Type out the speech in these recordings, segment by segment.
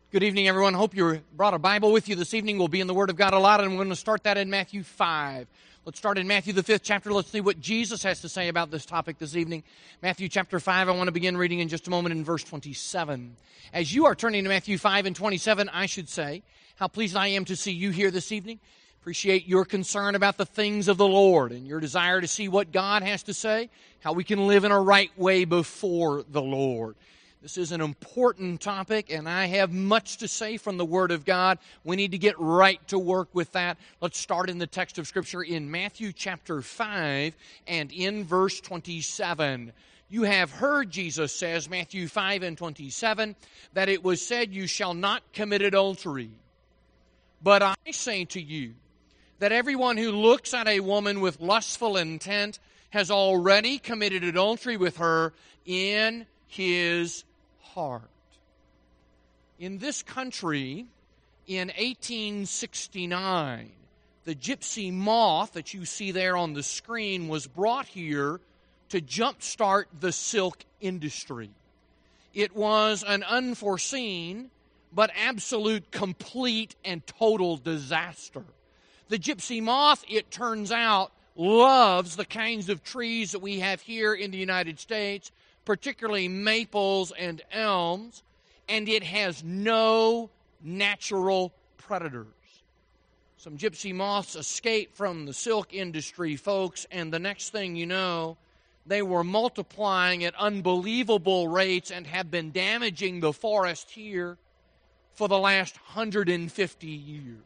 Good evening, everyone. Hope you brought a Bible with you this evening. We'll be in the Word of God a lot, and we're going to start that in Matthew 5. Let's start in Matthew, the 5th chapter. Let's see what Jesus has to say about this topic this evening. Matthew chapter 5, I want to begin reading in just a moment in verse 27. As you are turning to Matthew 5 and 27, I should say, how pleased I am to see you here this evening. Appreciate your concern about the things of the Lord and your desire to see what God has to say, how we can live in a right way before the Lord. This is an important topic, and I have much to say from the Word of God. We need to get right to work with that. Let's start in the text of Scripture in Matthew chapter 5 and in verse 27. You have heard, Jesus says, Matthew 5 and 27, that it was said, you shall not commit adultery. But I say to you that everyone who looks at a woman with lustful intent has already committed adultery with her in his heart. In this country, in 1869, the gypsy moth that you see there on the screen was brought here to jumpstart the silk industry. It was an unforeseen but absolute, complete, and total disaster. The gypsy moth, it turns out, loves the kinds of trees that we have here in the United States, particularly maples and elms, and it has no natural predators. Some gypsy moths escaped from the silk industry, folks, and the next thing you know, they were multiplying at unbelievable rates and have been damaging the forest here for the last 150 years.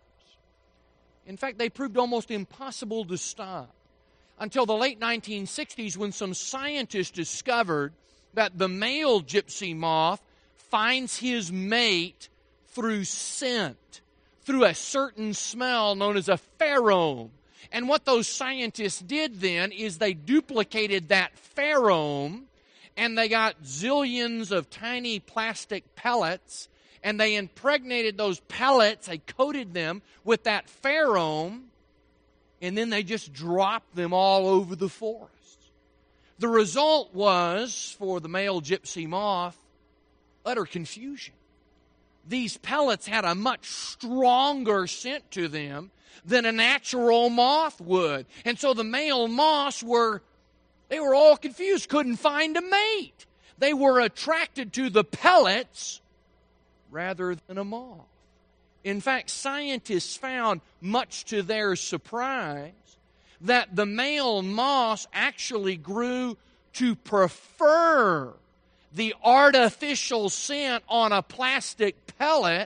In fact, they proved almost impossible to stop until the late 1960s when some scientists discovered that the male gypsy moth finds his mate through scent, through a certain smell known as a pheromone. And what those scientists did then is they duplicated that pheromone, and they got zillions of tiny plastic pellets, and they impregnated those pellets, they coated them with that pheromone, and then they just dropped them all over the forest. The result was, for the male gypsy moth, utter confusion. These pellets had a much stronger scent to them than a natural moth would. And so the male moths were all confused, couldn't find a mate. They were attracted to the pellets rather than a moth. In fact, scientists found, much to their surprise, that the male moths actually grew to prefer the artificial scent on a plastic pellet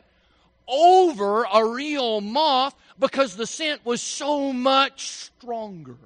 over a real moth because the scent was so much stronger.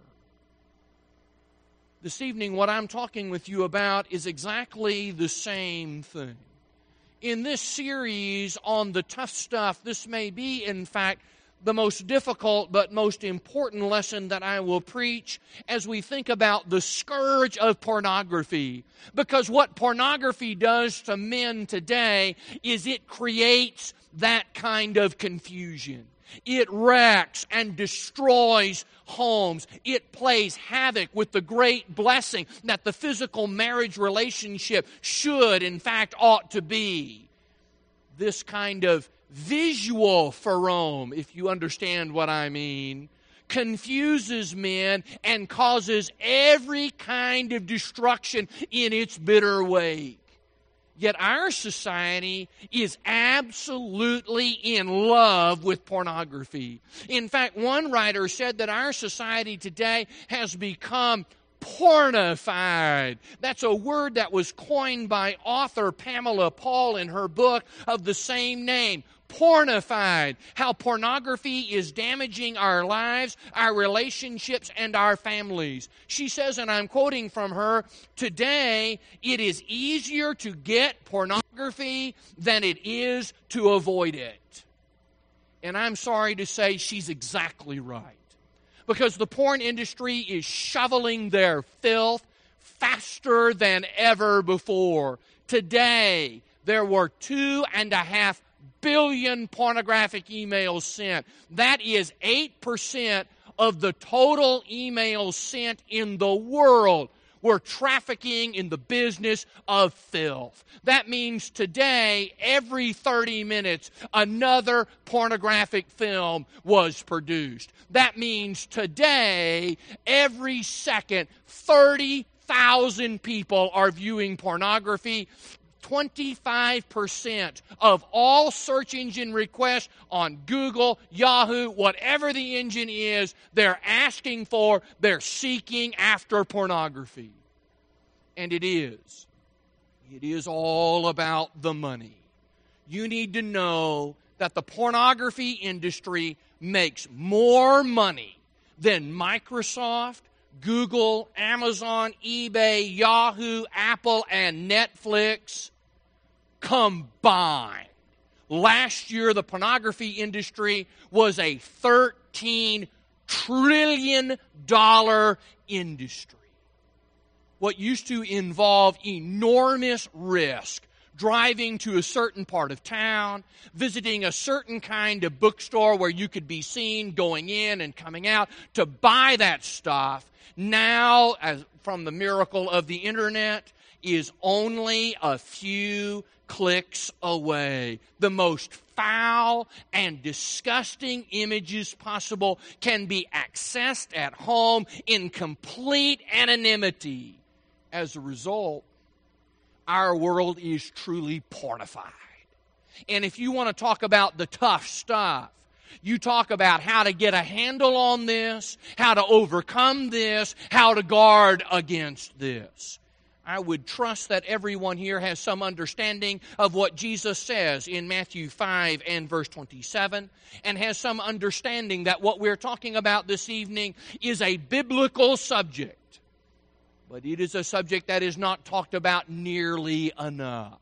This evening, what I'm talking with you about is exactly the same thing. In this series on the tough stuff, this may be, in fact, the most difficult but most important lesson that I will preach as we think about the scourge of pornography. Because what pornography does to men today is it creates that kind of confusion. It wrecks and destroys homes. It plays havoc with the great blessing that the physical marriage relationship should, in fact, ought to be. This kind of visual pheromone, if you understand what I mean, confuses men and causes every kind of destruction in its bitter wake. Yet our society is absolutely in love with pornography. In fact, one writer said that our society today has become pornified. That's a word that was coined by author Pamela Paul in her book of the same name. Pornified. How pornography is damaging our lives, our relationships, and our families. She says, and I'm quoting from her, today it is easier to get pornography than it is to avoid it. And I'm sorry to say she's exactly right. Because the porn industry is shoveling their filth faster than ever before. Today, there were 2.5 billion pornographic emails sent. That is 8% of the total emails sent in the world. We're trafficking in the business of filth. That means today, every 30 minutes, another pornographic film was produced. That means today, every second, 30,000 people are viewing pornography. 25% of all search engine requests on Google, Yahoo, whatever the engine is, they're seeking after pornography. And it is. It is all about the money. You need to know that the pornography industry makes more money than Microsoft, Google, Amazon, eBay, Yahoo, Apple, and Netflix combined. Last year, the pornography industry was a $13 trillion industry. What used to involve enormous risk, driving to a certain part of town, visiting a certain kind of bookstore where you could be seen going in and coming out to buy that stuff, now, as from the miracle of the internet, is only a few clicks away. The most foul and disgusting images possible can be accessed at home in complete anonymity. As a result, our world is truly pornified. And if you want to talk about the tough stuff, you talk about how to get a handle on this, how to overcome this, how to guard against this. I would trust that everyone here has some understanding of what Jesus says in Matthew 5 and verse 27, and has some understanding that what we're talking about this evening is a biblical subject. But it is a subject that is not talked about nearly enough.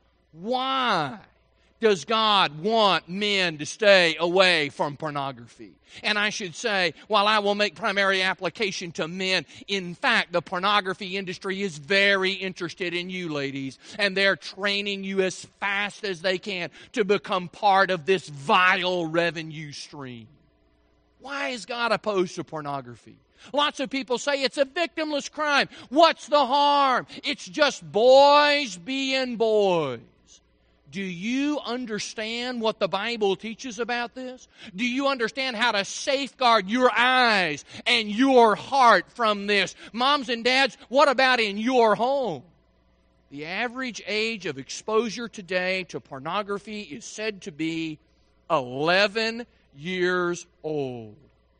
Why does God want men to stay away from pornography? And I should say, while I will make primary application to men, in fact, the pornography industry is very interested in you, ladies, and they're training you as fast as they can to become part of this vile revenue stream. Why is God opposed to pornography? Lots of people say it's a victimless crime. What's the harm? It's just boys being boys. Do you understand what the Bible teaches about this? Do you understand how to safeguard your eyes and your heart from this? Moms and dads, what about in your home? The average age of exposure today to pornography is said to be 11 years old.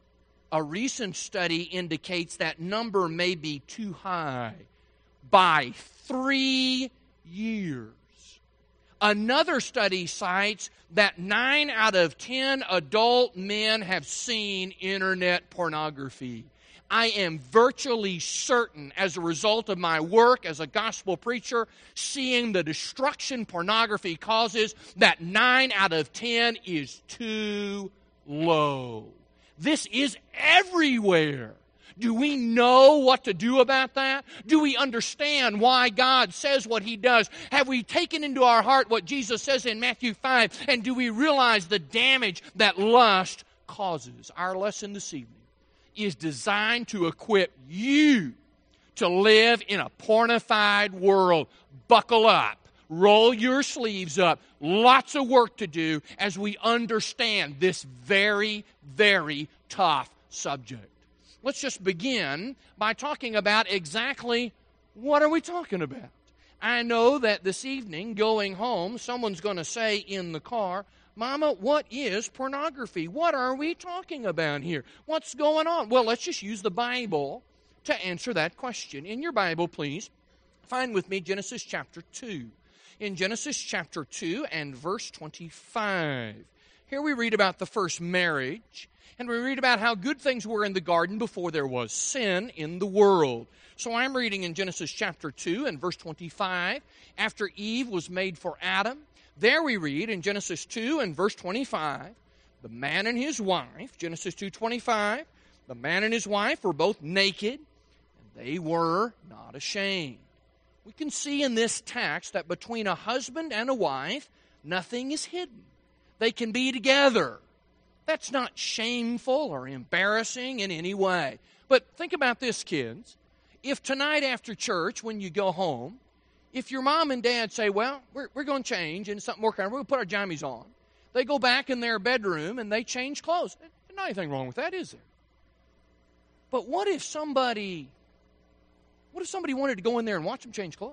A recent study indicates that number may be too high by 3 years. Another study cites that 9 out of 10 adult men have seen internet pornography. I am virtually certain, as a result of my work as a gospel preacher, seeing the destruction pornography causes, that 9 out of 10 is too low. This is everywhere. Do we know what to do about that? Do we understand why God says what He does? Have we taken into our heart what Jesus says in Matthew 5? And do we realize the damage that lust causes? Our lesson this evening is designed to equip you to live in a pornified world. Buckle up. Roll your sleeves up. Lots of work to do as we understand this very, very tough subject. Let's just begin by talking about exactly what are we talking about. I know that this evening, going home, someone's going to say in the car, Mama, what is pornography? What are we talking about here? What's going on? Well, let's just use the Bible to answer that question. In your Bible, please, find with me Genesis chapter 2. In Genesis chapter 2 and verse 25. Here we read about the first marriage. And we read about how good things were in the garden before there was sin in the world. So I'm reading in Genesis chapter 2 and verse 25. After Eve was made for Adam, there we read in Genesis 2 and verse 25, the man and his wife, Genesis 2:25, the man and his wife were both naked, and they were not ashamed. We can see in this text that between a husband and a wife, nothing is hidden. They can be together. That's not shameful or embarrassing in any way. But think about this, kids. if tonight after church, when you go home, if your mom and dad say, well, we're going to change and something more kind of, we're going to put our jammies on. They go back in their bedroom and they change clothes. There's not anything wrong with that, is there? But what if somebody wanted to go in there and watch them change clothes?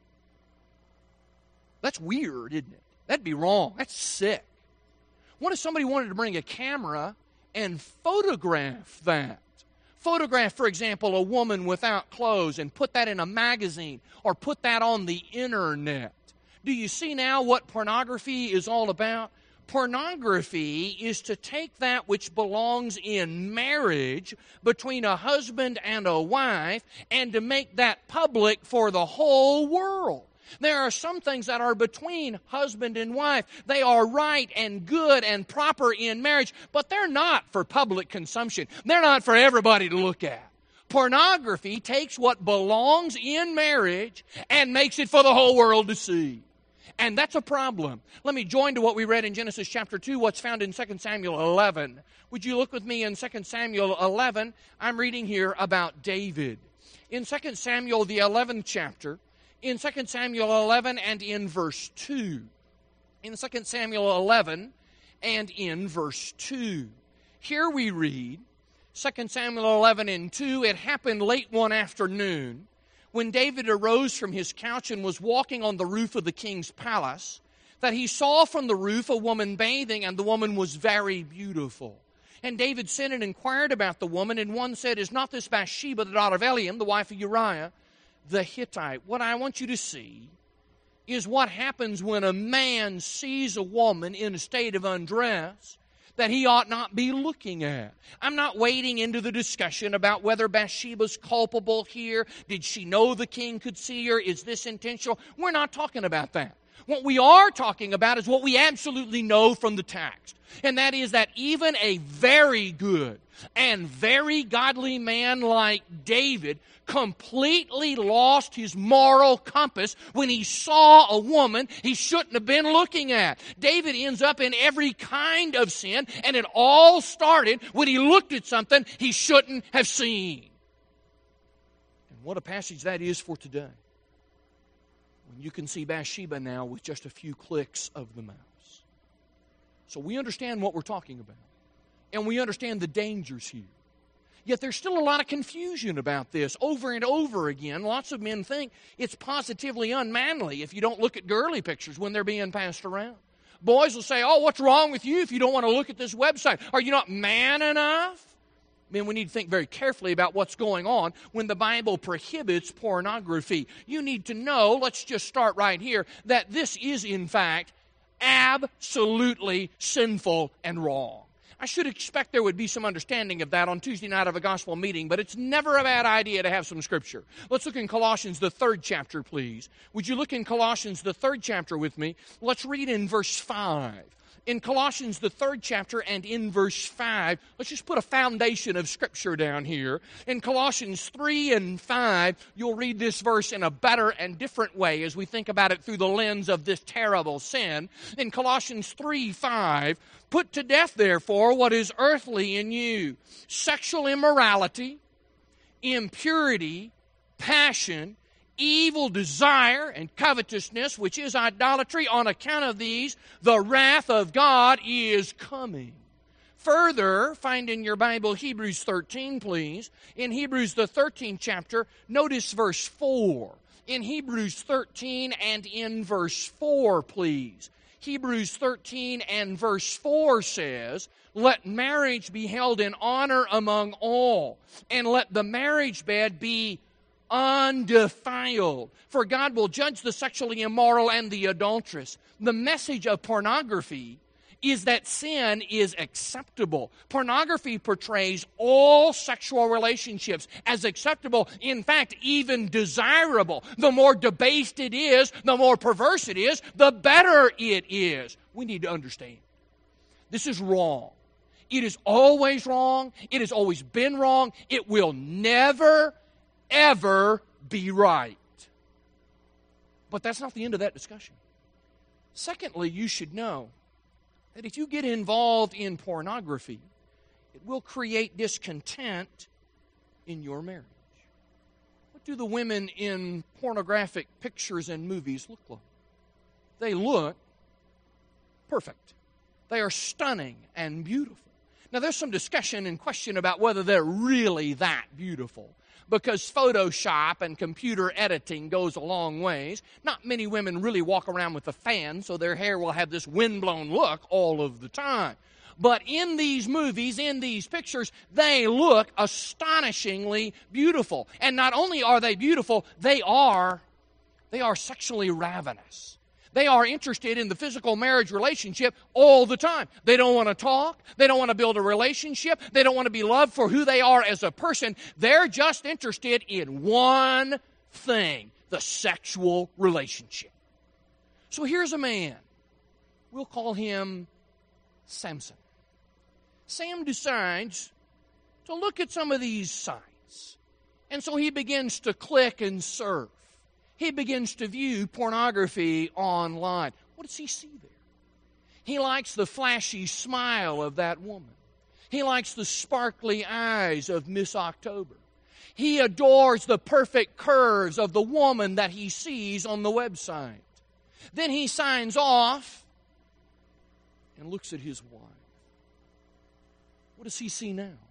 That's weird, isn't it? That'd be wrong. That's sick. What if somebody wanted to bring a camera and photograph that? Photograph, for example, a woman without clothes and put that in a magazine or put that on the internet. Do you see now what pornography is all about? Pornography is to take that which belongs in marriage between a husband and a wife and to make that public for the whole world. There are some things that are between husband and wife. They are right and good and proper in marriage, but they're not for public consumption. They're not for everybody to look at. Pornography takes what belongs in marriage and makes it for the whole world to see. And that's a problem. Let me join to what we read in Genesis chapter 2, what's found in 2 Samuel 11. Would you look with me in 2 Samuel 11? I'm reading here about David. In 2 Samuel, the 11th chapter, in 2 Samuel 11 and in verse 2. In 2 Samuel 11 and in verse 2. Here we read, 2 Samuel 11 and 2, it happened late one afternoon when David arose from his couch and was walking on the roof of the king's palace, that he saw from the roof a woman bathing, and the woman was very beautiful. And David sent and inquired about the woman, and one said, is not this Bathsheba, the daughter of Eliam, the wife of Uriah the Hittite? What I want you to see is what happens when a man sees a woman in a state of undress that he ought not be looking at. I'm not wading into the discussion about whether Bathsheba's culpable here. Did she know the king could see her? Is this intentional? We're not talking about that. What we are talking about is what we absolutely know from the text. And that is that even a very good and very godly man like David completely lost his moral compass when he saw a woman he shouldn't have been looking at. David ends up in every kind of sin, and it all started when he looked at something he shouldn't have seen. And what a passage that is for today, when you can see Bathsheba now with just a few clicks of the mouse. So we understand what we're talking about, and we understand the dangers here. Yet there's still a lot of confusion about this over and over again. Lots of men think it's positively unmanly if you don't look at girly pictures when they're being passed around. Boys will say, oh, what's wrong with you if you don't want to look at this website? Are you not man enough? Men, we need to think very carefully about what's going on when the Bible prohibits pornography. You need to know, let's just start right here, that this is in fact absolutely sinful and wrong. I should expect there would be some understanding of that on Tuesday night of a gospel meeting, but it's never a bad idea to have some scripture. Let's look in Colossians, the 3rd chapter, please. Would you look in Colossians, the 3rd chapter with me? Let's read in verse 5. In Colossians, the 3rd chapter, and in verse 5, let's just put a foundation of Scripture down here. In Colossians 3 and 5, you'll read this verse in a better and different way as we think about it through the lens of this terrible sin. In Colossians 3:5, put to death, therefore, what is earthly in you: sexual immorality, impurity, passion, evil desire, and covetousness, which is idolatry. On account of these, the wrath of God is coming. Further, find in your Bible Hebrews 13, please. In Hebrews, the 13th chapter, notice verse 4. In Hebrews 13 and in verse 4, please. Hebrews 13 and verse 4 says, let marriage be held in honor among all, and let the marriage bed be undefiled, for God will judge the sexually immoral and the adulterous. The message of pornography is that sin is acceptable. Pornography portrays all sexual relationships as acceptable, in fact, even desirable. The more debased it is, the more perverse it is, the better it is. We need to understand. This is wrong. It is always wrong. It has always been wrong. It will never ever be right. But that's not the end of that discussion. Secondly, you should know that if you get involved in pornography, it will create discontent in your marriage. What do the women in pornographic pictures and movies look like? They look perfect. They are stunning and beautiful. Now, there's some discussion and question about whether they're really that beautiful, because Photoshop and computer editing goes a long ways. Not many women really walk around with a fan, so their hair will have this windblown look all of the time. But in these movies, in these pictures, they look astonishingly beautiful. And not only are they beautiful, they are sexually ravenous. They are interested in the physical marriage relationship all the time. They don't want to talk. They don't want to build a relationship. They don't want to be loved for who they are as a person. They're just interested in one thing, the sexual relationship. So here's a man. We'll call him Samson. Sam decides to look at some of these sites. And so he begins to click and surf. He begins to view pornography online. What does he see there? He likes the flashy smile of that woman. He likes the sparkly eyes of Miss October. He adores the perfect curves of the woman that he sees on the website. Then he signs off and looks at his wife. What does he see now?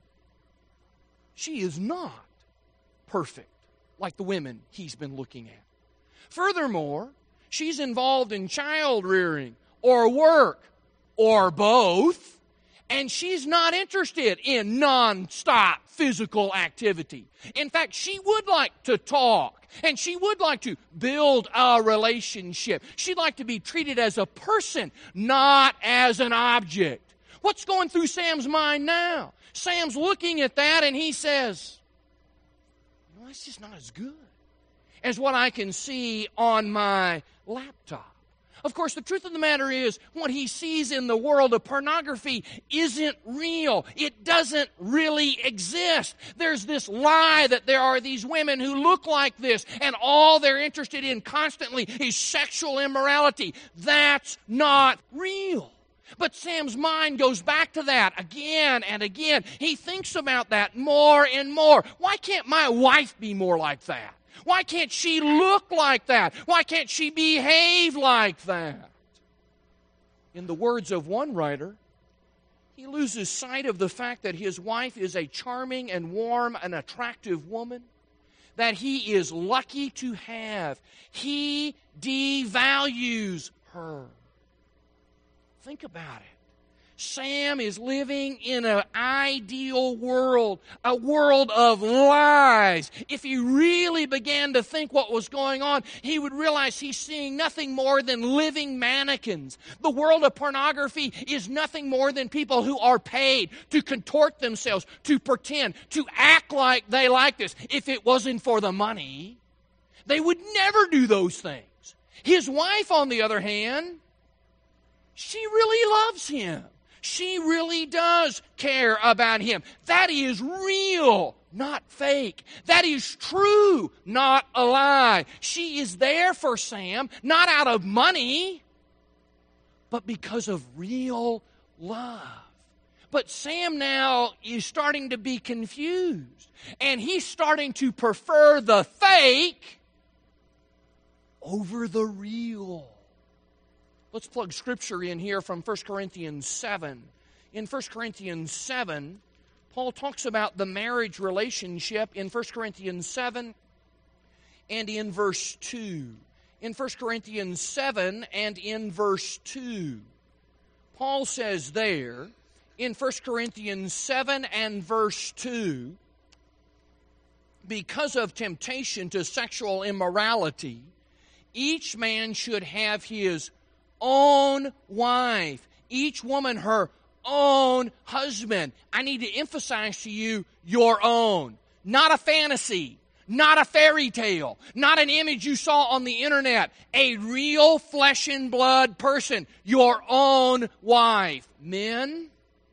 She is not perfect like the women he's been looking at. Furthermore, she's involved in child rearing or work or both, and she's not interested in non-stop physical activity. In fact, she would like to talk, and she would like to build a relationship. She'd like to be treated as a person, not as an object. What's going through Sam's mind now? Sam's looking at that, and he says, that's just not as good as what I can see on my laptop. Of course, the truth of the matter is, what he sees in the world of pornography isn't real. It doesn't really exist. There's this lie that there are these women who look like this, and all they're interested in constantly is sexual immorality. That's not real. But Sam's mind goes back to that again and again. He thinks about that more and more. Why can't my wife be more like that? Why can't she look like that? Why can't she behave like that? In the words of one writer, he loses sight of the fact that his wife is a charming and warm and attractive woman that he is lucky to have. He devalues her. Think about it. Sam is living in an ideal world, a world of lies. If he really began to think what was going on, he would realize he's seeing nothing more than living mannequins. The world of pornography is nothing more than people who are paid to contort themselves, to pretend, to act like they like this. If it wasn't for the money, they would never do those things. His wife, on the other hand, she really loves him. She really does care about him. That is real, not fake. That is true, not a lie. She is there for Sam, not out of money, but because of real love. But Sam now is starting to be confused, and he's starting to prefer the fake over the real. Let's plug Scripture in here from 1 Corinthians 7. In 1 Corinthians 7, Paul talks about the marriage relationship in 1 Corinthians 7 and in verse 2. In 1 Corinthians 7 and in verse 2, Paul says there, in 1 Corinthians 7 and verse 2, because of temptation to sexual immorality, each man should have his own wife, each woman her own husband. I need to emphasize to you, your own. Not a fantasy, not a fairy tale, not an image you saw on the internet. A real flesh and blood person, your own wife. Men,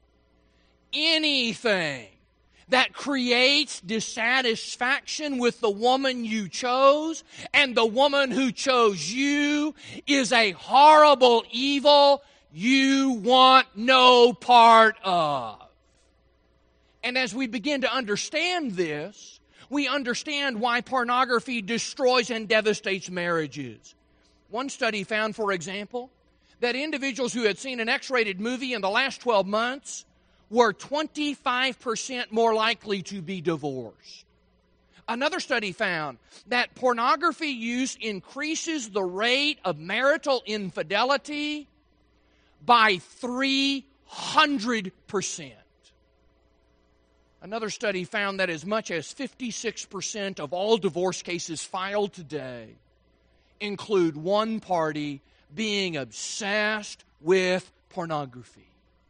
anything that creates dissatisfaction with the woman you chose and the woman who chose you is a horrible evil you want no part of. And as we begin to understand this, we understand why pornography destroys and devastates marriages. One study found, for example, that individuals who had seen an X-rated movie in the last 12 months were 25% more likely to be divorced. Another study found that pornography use increases the rate of marital infidelity by 300%. Another study found that as much as 56% of all divorce cases filed today include one party being obsessed with pornography.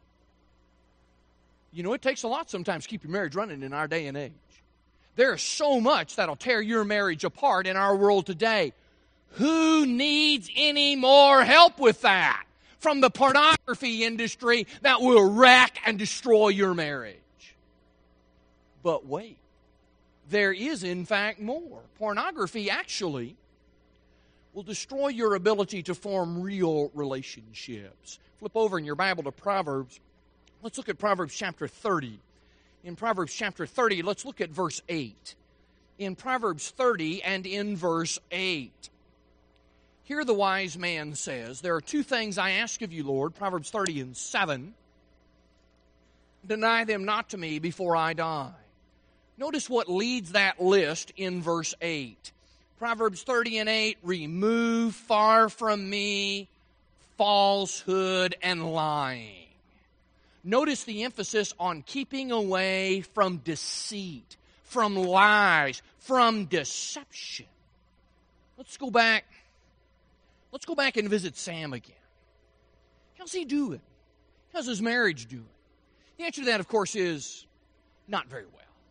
You know, it takes a lot sometimes to keep your marriage running in our day and age. There's so much that'll tear your marriage apart in our world today. Who needs any more help with that from the pornography industry that will wreck and destroy your marriage? But wait, there is in fact more. Pornography actually will destroy your ability to form real relationships. Flip over in your Bible to Proverbs. Let's look at Proverbs chapter 30. In Proverbs chapter 30, let's look at verse 8. In Proverbs 30 and in verse 8. Here the wise man says, there are two things I ask of you, Lord, Proverbs 30 and 7. Deny them not to me before I die. Notice what leads that list in verse 8. Proverbs 30 and 8, remove far from me falsehood and lying. Notice the emphasis on keeping away from deceit, from lies, from deception. Let's go back and visit Sam again. How's he doing? How's his marriage doing? The answer to that, of course, is not very well.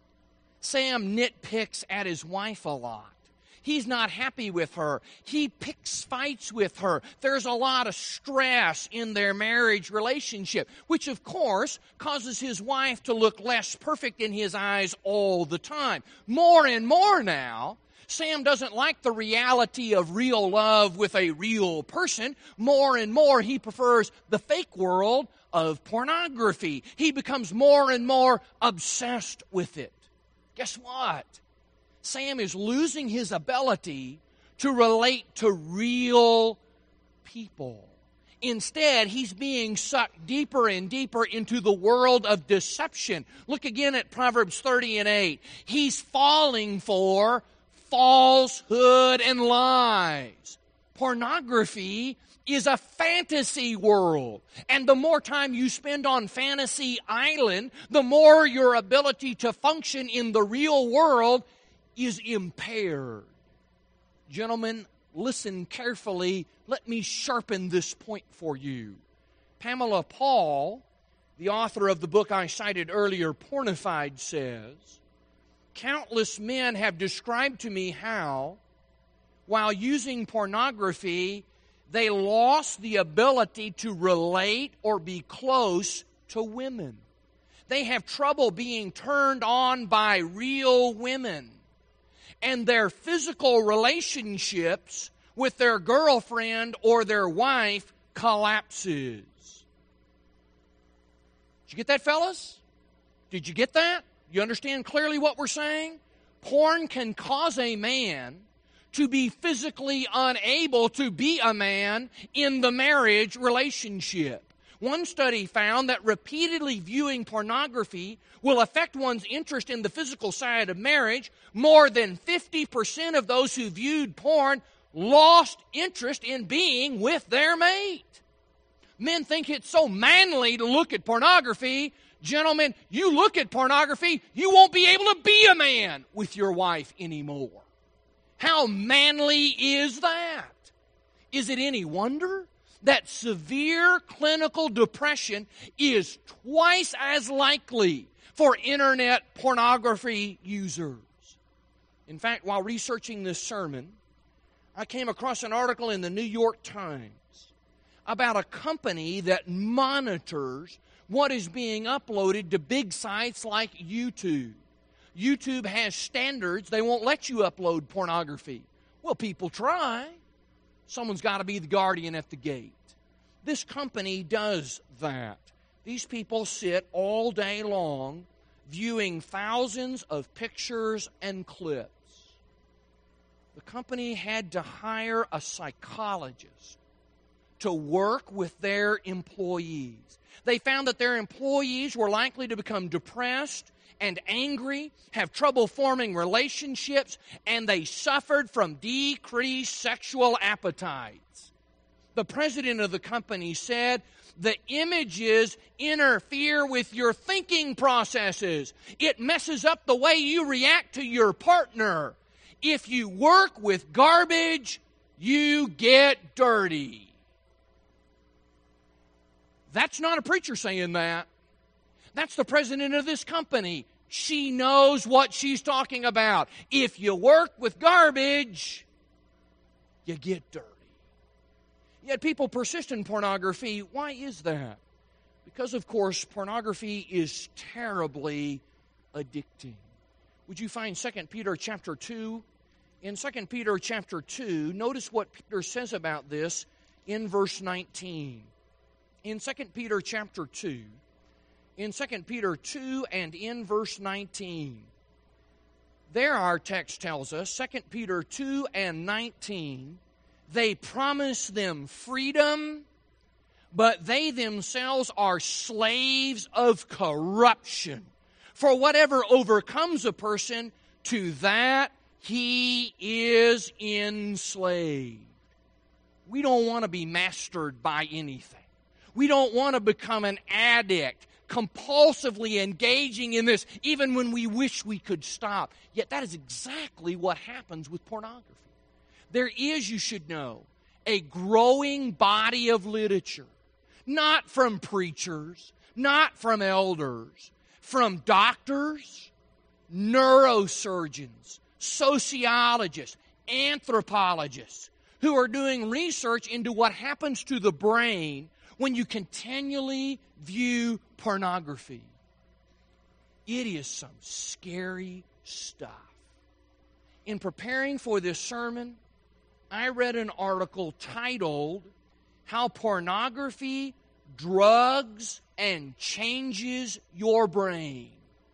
Sam nitpicks at his wife a lot. He's not happy with her. He picks fights with her. There's a lot of stress in their marriage relationship, which of course causes his wife to look less perfect in his eyes all the time. More and more now, Sam doesn't like the reality of real love with a real person. More and more, he prefers the fake world of pornography. He becomes more and more obsessed with it. Guess what? Sam is losing his ability to relate to real people. Instead, he's being sucked deeper and deeper into the world of deception. Look again at Proverbs 30 and 8. He's falling for falsehood and lies. Pornography is a fantasy world. And the more time you spend on Fantasy Island, the more your ability to function in the real world is impaired. Gentlemen, listen carefully. Let me sharpen this point for you. Pamela Paul, the author of the book I cited earlier, Pornified, says, countless men have described to me how, while using pornography, they lost the ability to relate or be close to women. They have trouble being turned on by real women. And their physical relationships with their girlfriend or their wife collapses. Did you get that, fellas? Did you get that? You understand clearly what we're saying? Porn can cause a man to be physically unable to be a man in the marriage relationship. One study found that repeatedly viewing pornography will affect one's interest in the physical side of marriage. More than 50% of those who viewed porn lost interest in being with their mate. Men think it's so manly to look at pornography. Gentlemen, you look at pornography, you won't be able to be a man with your wife anymore. How manly is that? Is it any wonder that severe clinical depression is twice as likely for internet pornography users? In fact, while researching this sermon, I came across an article in the New York Times about a company that monitors what is being uploaded to big sites like YouTube. YouTube has standards. They won't let you upload pornography. Well, people try. Someone's got to be the guardian at the gate. This company does that. These people sit all day long viewing thousands of pictures and clips. The company had to hire a psychologist to work with their employees. They found that their employees were likely to become depressed and angry, have trouble forming relationships, and they suffered from decreased sexual appetites. The president of the company said, the images interfere with your thinking processes. It messes up the way you react to your partner. If you work with garbage, you get dirty. That's not a preacher saying that. That's the president of this company. She knows what she's talking about. If you work with garbage, you get dirty. Yet people persist in pornography. Why is that? Because, of course, pornography is terribly addicting. Would you find 2 Peter chapter 2? In 2 Peter chapter 2, notice what Peter says about this in verse 19. In 2 Peter chapter 2, in 2 Peter 2 and in verse 19, there our text tells us, 2 Peter 2 and 19, they promise them freedom, but they themselves are slaves of corruption. For whatever overcomes a person, to that he is enslaved. We don't want to be mastered by anything. We don't want to become an addict, compulsively engaging in this, even when we wish we could stop. Yet that is exactly what happens with pornography. There is, you should know, a growing body of literature, not from preachers, not from elders, from doctors, neurosurgeons, sociologists, anthropologists, who are doing research into what happens to the brain when you continually view pornography. It is some scary stuff. In preparing for this sermon, I read an article titled, How Pornography Drugs and Changes Your Brain.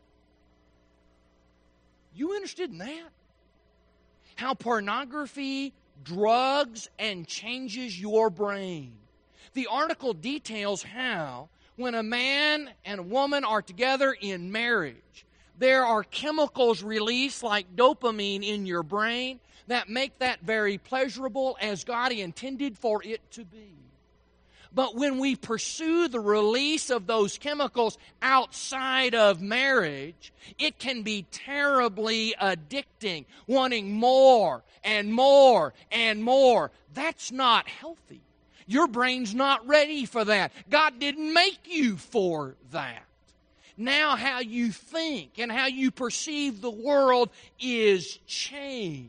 You interested in that? How pornography drugs and changes your brain. The article details how, when a man and a woman are together in marriage, there are chemicals released like dopamine in your brain that make that very pleasurable as God intended for it to be. But when we pursue the release of those chemicals outside of marriage, it can be terribly addicting, wanting more and more and more. That's not healthy. Your brain's not ready for that. God didn't make you for that. Now how you think and how you perceive the world is changed.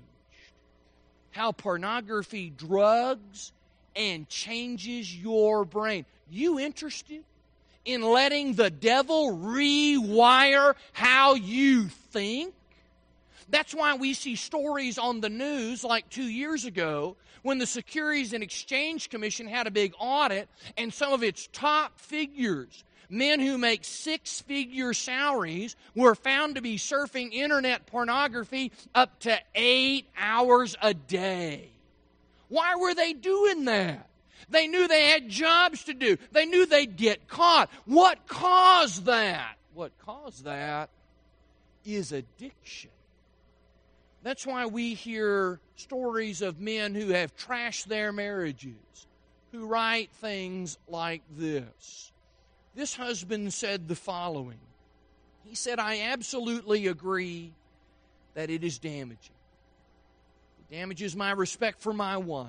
How pornography drugs and changes your brain. You interested in letting the devil rewire how you think? That's why we see stories on the news like 2 years ago when the Securities and Exchange Commission had a big audit and some of its top figures, men who make six-figure salaries, were found to be surfing internet pornography up to 8 hours a day. Why were they doing that? They knew they had jobs to do. They knew they'd get caught. What caused that? What caused that is addiction. That's why we hear stories of men who have trashed their marriages, who write things like this. This husband said the following. He said, I absolutely agree that it is damaging. It damages my respect for my wife.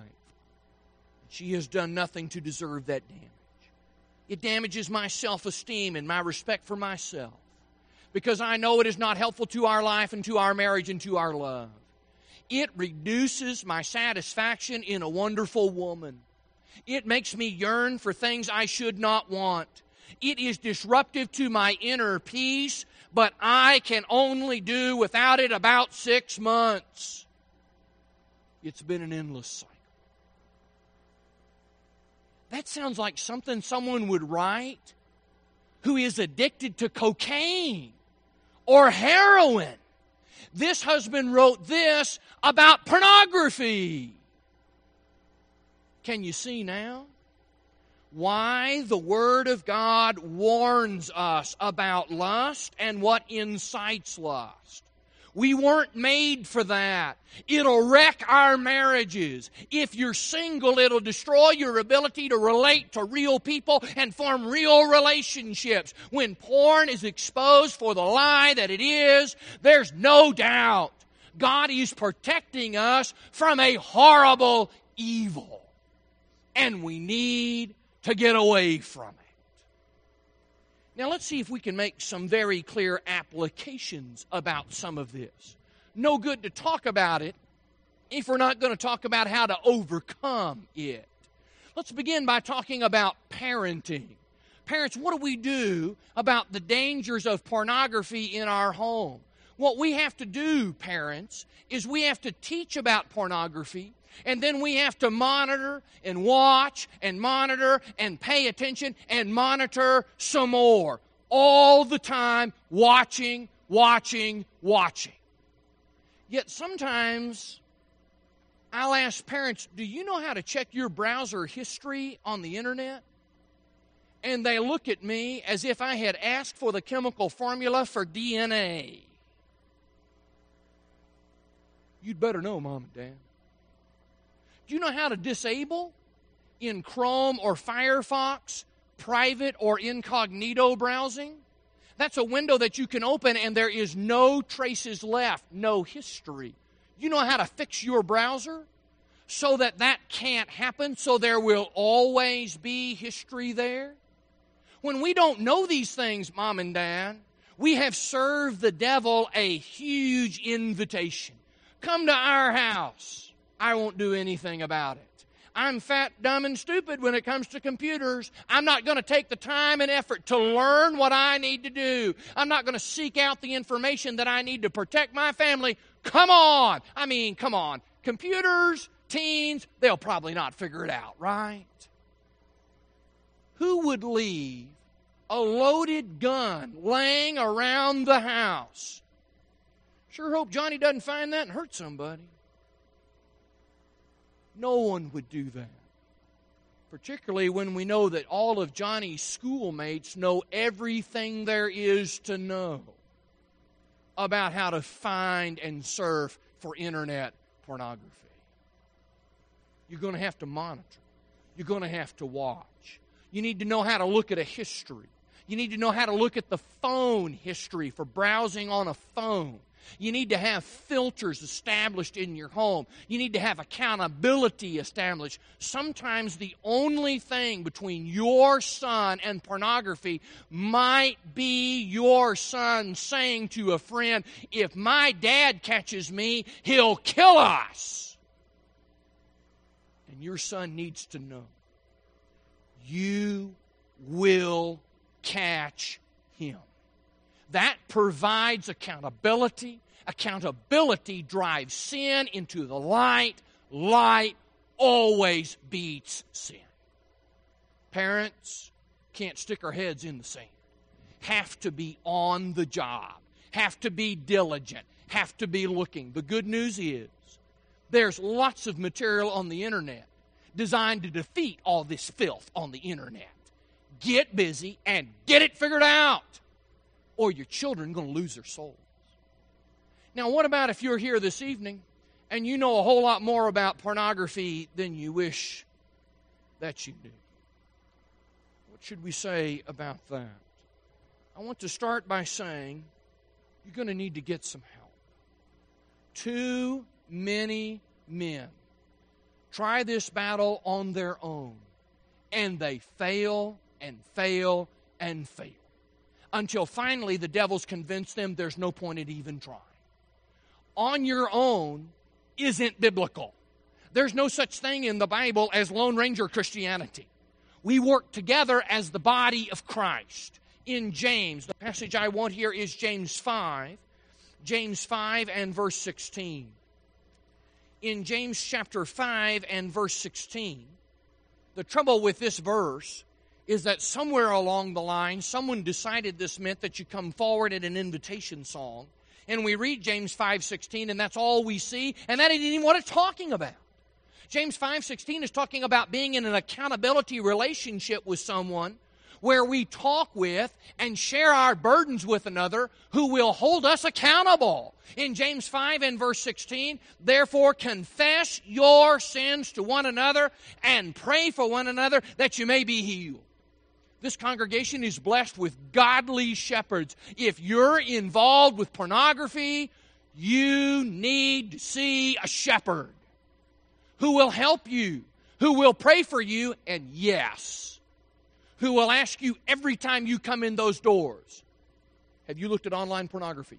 She has done nothing to deserve that damage. It damages my self-esteem and my respect for myself, because I know it is not helpful to our life and to our marriage and to our love. It reduces my satisfaction in a wonderful woman. It makes me yearn for things I should not want. It is disruptive to my inner peace, but I can only do without it about 6 months. It's been an endless cycle. That sounds like something someone would write who is addicted to cocaine, or heroin. This husband wrote this about pornography. Can you see now why the Word of God warns us about lust and what incites lust? We weren't made for that. It'll wreck our marriages. If you're single, it'll destroy your ability to relate to real people and form real relationships. When porn is exposed for the lie that it is, there's no doubt God is protecting us from a horrible evil. And we need to get away from it. Now let's see if we can make some very clear applications about some of this. No good to talk about it if we're not going to talk about how to overcome it. Let's begin by talking about parenting. Parents, what do we do about the dangers of pornography in our home? What we have to do, parents, is we have to teach about pornography, and then we have to monitor and watch and monitor and pay attention and monitor some more. All the time, watching. Yet sometimes I'll ask parents, do you know how to check your browser history on the internet? And they look at me as if I had asked for the chemical formula for DNA. You'd better know, Mom and Dad. Do you know how to disable in Chrome or Firefox private or incognito browsing? That's a window that you can open and there is no traces left, no history. You know how to fix your browser so that that can't happen, so there will always be history there? When we don't know these things, Mom and Dad, we have served the devil a huge invitation. Come to our house. I won't do anything about it. I'm fat, dumb, and stupid when it comes to computers. I'm not going to take the time and effort to learn what I need to do. I'm not going to seek out the information that I need to protect my family. Come on. Come on. Computers, teens, they'll probably not figure it out, right? Who would leave a loaded gun laying around the house? Sure hope Johnny doesn't find that and hurt somebody. No one would do that. Particularly when we know that all of Johnny's schoolmates know everything there is to know about how to find and surf for internet pornography. You're going to have to monitor. You're going to have to watch. You need to know how to look at a history. You need to know how to look at the phone history for browsing on a phone. You need to have filters established in your home. You need to have accountability established. Sometimes the only thing between your son and pornography might be your son saying to a friend, if my dad catches me, he'll kill us. And your son needs to know, you will catch him. That provides accountability. Accountability drives sin into the light. Light always beats sin. Parents can't stick our heads in the sand. Have to be on the job. Have to be diligent. Have to be looking. The good news is there's lots of material on the internet designed to defeat all this filth on the internet. Get busy and get it figured out, or your children are going to lose their souls. Now, what about if you're here this evening and you know a whole lot more about pornography than you wish that you knew? What should we say about that? I want to start by saying you're going to need to get some help. Too many men try this battle on their own, and they fail and fail and fail, until finally the devil's convinced them there's no point in even trying. On your own isn't biblical. There's no such thing in the Bible as Lone Ranger Christianity. We work together as the body of Christ. In James, the passage I want here is James 5 and verse 16. In James chapter 5 and verse 16, the trouble with this verse is that somewhere along the line, someone decided this meant that you come forward at an invitation song, and we read James 5:16, and that's all we see, and that isn't even what it's talking about. James 5:16 is talking about being in an accountability relationship with someone where we talk with and share our burdens with another who will hold us accountable. In James 5 and verse 16, therefore confess your sins to one another and pray for one another that you may be healed. This congregation is blessed with godly shepherds. If you're involved with pornography, you need to see a shepherd who will help you, who will pray for you, and yes, who will ask you every time you come in those doors, have you looked at online pornography?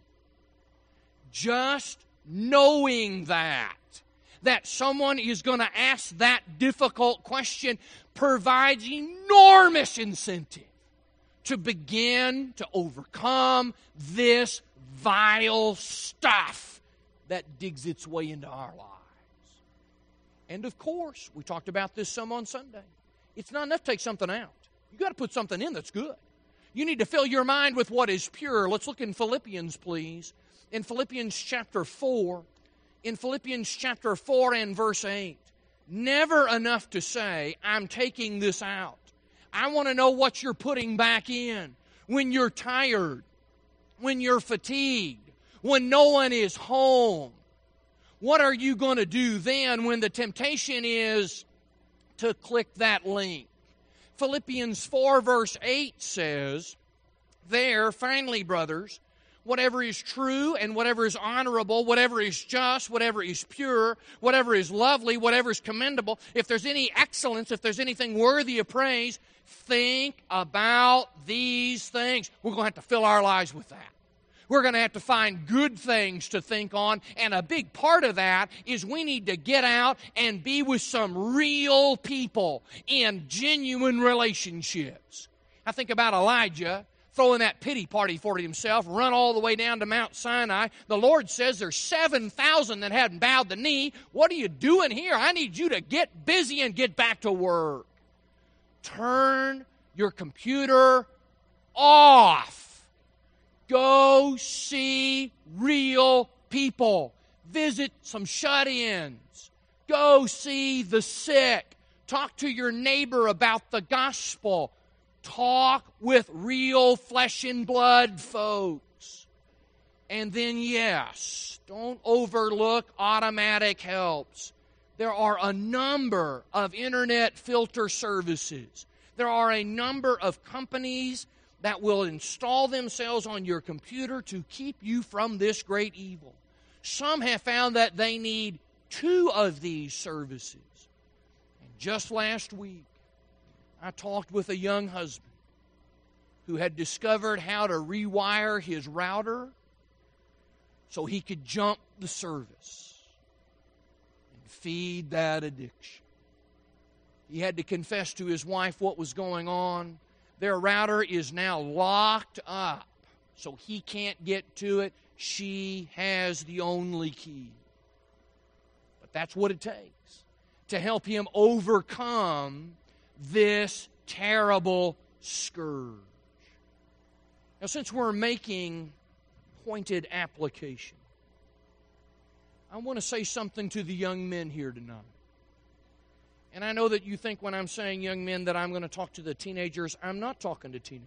Just knowing that someone is going to ask that difficult question provides enormous incentive to begin to overcome this vile stuff that digs its way into our lives. And of course, we talked about this some on Sunday. It's not enough to take something out. You've got to put something in that's good. You need to fill your mind with what is pure. Let's look in Philippians, please. In Philippians chapter 4. In Philippians chapter 4 and verse 8. Never enough to say, I'm taking this out. I want to know what you're putting back in. When you're tired, when you're fatigued, when no one is home, what are you going to do then when the temptation is to click that link? Philippians 4 verse 8 says, there, finally, brothers, whatever is true and whatever is honorable, whatever is just, whatever is pure, whatever is lovely, whatever is commendable, if there's any excellence, if there's anything worthy of praise, think about these things. We're going to have to fill our lives with that. We're going to have to find good things to think on, and a big part of that is we need to get out and be with some real people in genuine relationships. I think about Elijah throwing that pity party for himself, run all the way down to Mount Sinai. The Lord says there's 7,000 that hadn't bowed the knee. What are you doing here? I need you to get busy and get back to work. Turn your computer off. Go see real people. Visit some shut-ins. Go see the sick. Talk to your neighbor about the gospel. Talk with real flesh and blood folks. And then, yes, don't overlook automatic helps. There are a number of internet filter services. There are a number of companies that will install themselves on your computer to keep you from this great evil. Some have found that they need 2 of these services. And just last week, I talked with a young husband who had discovered how to rewire his router so he could jump the service and feed that addiction. He had to confess to his wife what was going on. Their router is now locked up, so he can't get to it. She has the only key. But that's what it takes to help him overcome this terrible scourge. Now, since we're making pointed application, I want to say something to the young men here tonight. And I know that you think when I'm saying young men that I'm going to talk to the teenagers. I'm not talking to teenagers.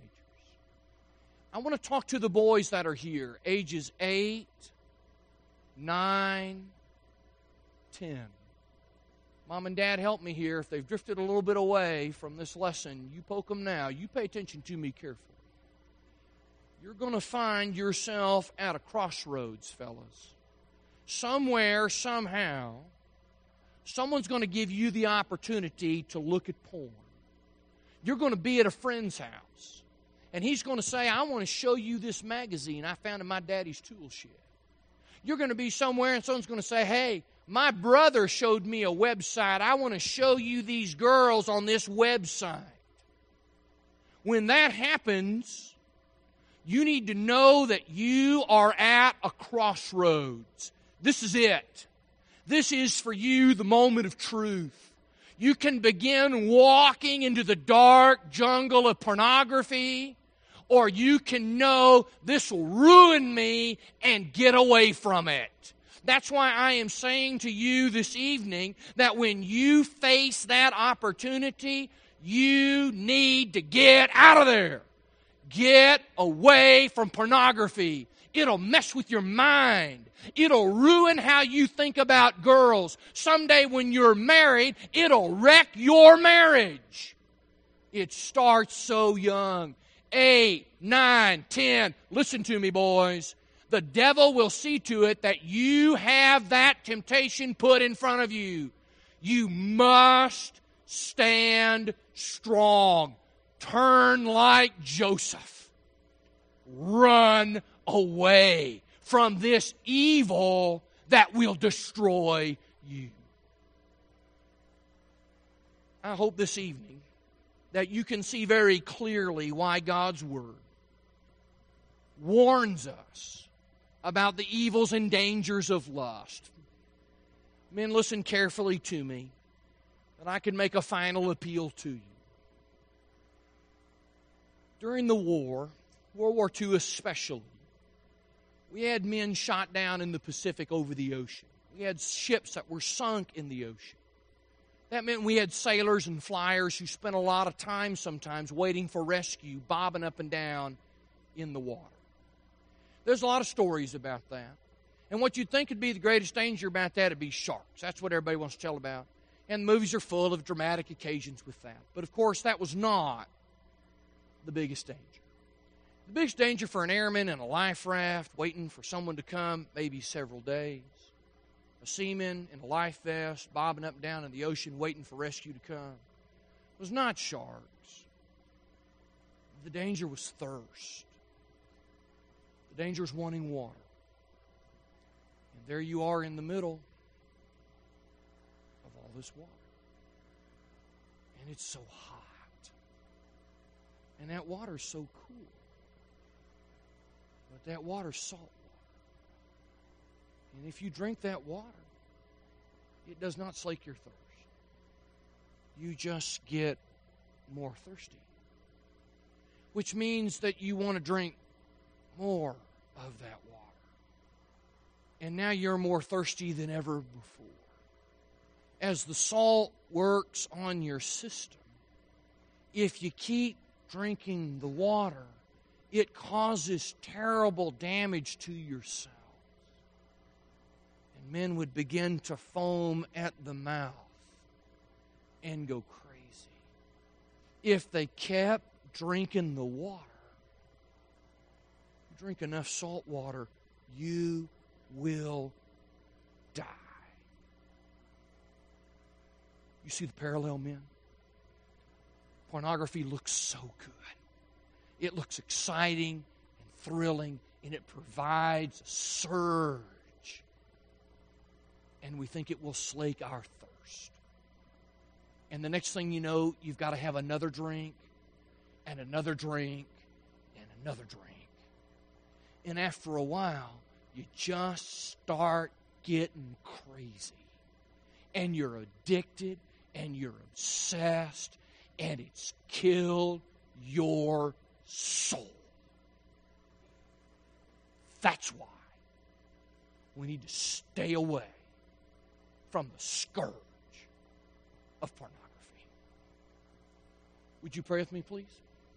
I want to talk to the boys that are here, ages 8, 9, 10. Mom and Dad, help me here. If they've drifted a little bit away from this lesson, you poke them now. You pay attention to me carefully. You're going to find yourself at a crossroads, fellas. Somewhere, somehow, someone's going to give you the opportunity to look at porn. You're going to be at a friend's house, and he's going to say, I want to show you this magazine I found in my daddy's tool shed. You're going to be somewhere, and someone's going to say, hey, my brother showed me a website. I want to show you these girls on this website. When that happens, you need to know that you are at a crossroads. This is it. This is for you the moment of truth. You can begin walking into the dark jungle of pornography, or you can know this will ruin me and get away from it. That's why I am saying to you this evening that when you face that opportunity, you need to get out of there. Get away from pornography. It'll mess with your mind. It'll ruin how you think about girls. Someday when you're married, it'll wreck your marriage. It starts so young. 8, 9, 10. Listen to me, boys. The devil will see to it that you have that temptation put in front of you. You must stand strong. Turn like Joseph. Run away from this evil that will destroy you. I hope this evening that you can see very clearly why God's Word warns us about the evils and dangers of lust. Men, listen carefully to me, that I can make a final appeal to you. During the war, World War II especially, we had men shot down in the Pacific over the ocean. We had ships that were sunk in the ocean. That meant we had sailors and flyers who spent a lot of time sometimes waiting for rescue, bobbing up and down in the water. There's a lot of stories about that. And what you'd think would be the greatest danger about that would be sharks. That's what everybody wants to tell about. And the movies are full of dramatic occasions with that. But of course, that was not the biggest danger. The biggest danger for an airman in a life raft waiting for someone to come, maybe several days. A seaman in a life vest bobbing up and down in the ocean waiting for rescue to come, was not sharks. The danger was thirst. The danger was wanting water. And there you are in the middle of all this water. And it's so hot. And that water's so cool. But that water's salt water. And if you drink that water, it does not slake your thirst. You just get more thirsty. Which means that you want to drink more of that water. And now you're more thirsty than ever before. As the salt works on your system, if you keep drinking the water, it causes terrible damage to your cells. And men would begin to foam at the mouth and go crazy. If they kept drinking the water, you drink enough salt water, you will die. You see the parallel, men? Pornography looks so good. It looks exciting and thrilling, and it provides a surge. And we think it will slake our thirst. And the next thing you know, you've got to have another drink, and another drink, and another drink. And after a while, you just start getting crazy. And you're addicted, and you're obsessed, and it's killed your soul. That's why we need to stay away from the scourge of pornography. Would you pray with me, please?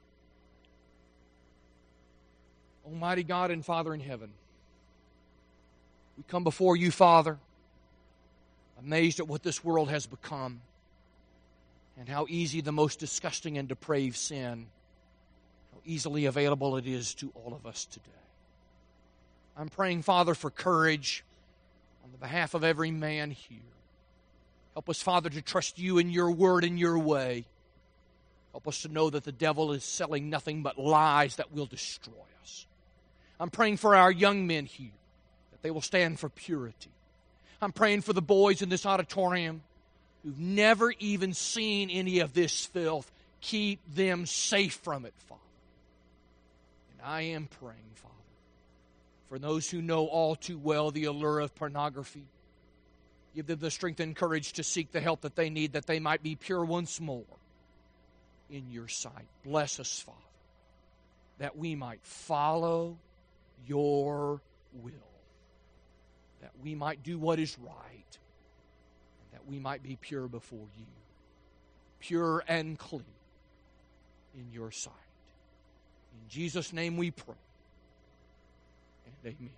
Almighty God and Father in heaven, we come before you, Father, amazed at what this world has become and how easy the most disgusting and depraved sin, how easily available it is to all of us today. I'm praying, Father, for courage on the behalf of every man here. Help us, Father, to trust you in your word and your way. Help us to know that the devil is selling nothing but lies that will destroy us. I'm praying for our young men here, that they will stand for purity. I'm praying for the boys in this auditorium who've never even seen any of this filth. Keep them safe from it, Father. And I am praying, Father, for those who know all too well the allure of pornography, Give them the strength and courage to seek the help that they need, that they might be pure once more in your sight. Bless us, Father, that we might follow your will, that we might do what is right, and that we might be pure before you, pure and clean in your sight. In Jesus' name we pray, and amen.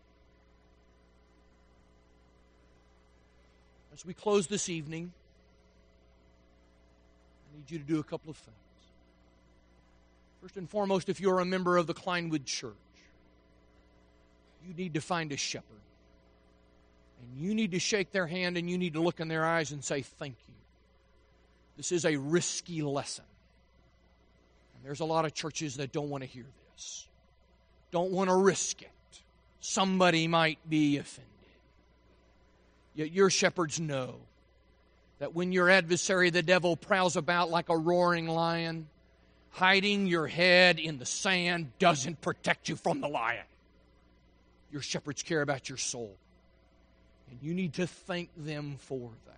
As we close this evening, I need you to do a couple of things. First and foremost, if you're a member of the Kleinwood Church, you need to find a shepherd. And you need to shake their hand and you need to look in their eyes and say, thank you. This is a risky lesson. And there's a lot of churches that don't want to hear this. Don't want to risk it. Somebody might be offended. Yet your shepherds know that when your adversary, the devil, prowls about like a roaring lion, hiding your head in the sand doesn't protect you from the lion. Your shepherds care about your soul. And you need to thank them for that.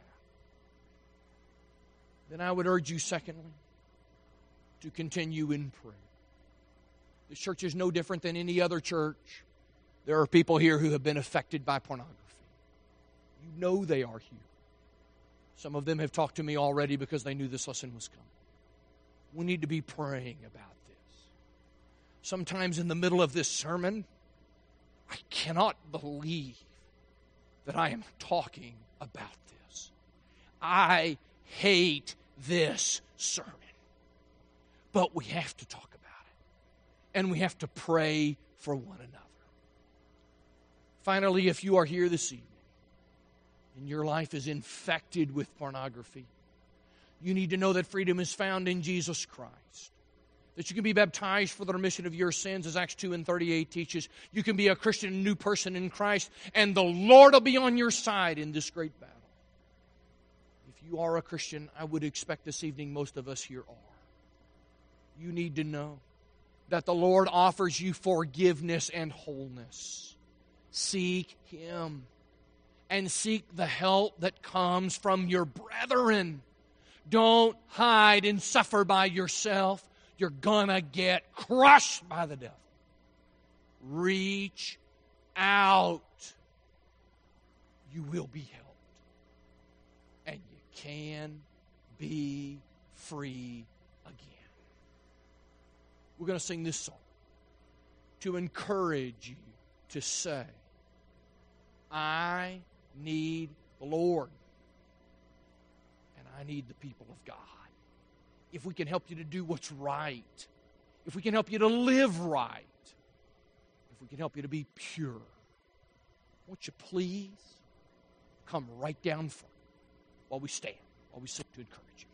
Then I would urge you, secondly, to continue in prayer. This church is no different than any other church. There are people here who have been affected by pornography. You know they are here. Some of them have talked to me already because they knew this lesson was coming. We need to be praying about this. Sometimes in the middle of this sermon, I cannot believe that I am talking about this. I hate this sermon. But we have to talk about it. And we have to pray for one another. Finally, if you are here this evening, and your life is infected with pornography, you need to know that freedom is found in Jesus Christ. That you can be baptized for the remission of your sins, as Acts 2:38 teaches. You can be a Christian, a new person in Christ, and the Lord will be on your side in this great battle. If you are a Christian, I would expect this evening most of us here are. You need to know that the Lord offers you forgiveness and wholeness. Seek Him. And seek the help that comes from your brethren. Don't hide and suffer by yourself. You're going to get crushed by the devil. Reach out. You will be helped. And you can be free again. We're going to sing this song to encourage you to say, I need the Lord. And I need the people of God. If we can help you to do what's right, if we can help you to live right, if we can help you to be pure, won't you please come right down front while we stand, while we sing to encourage you.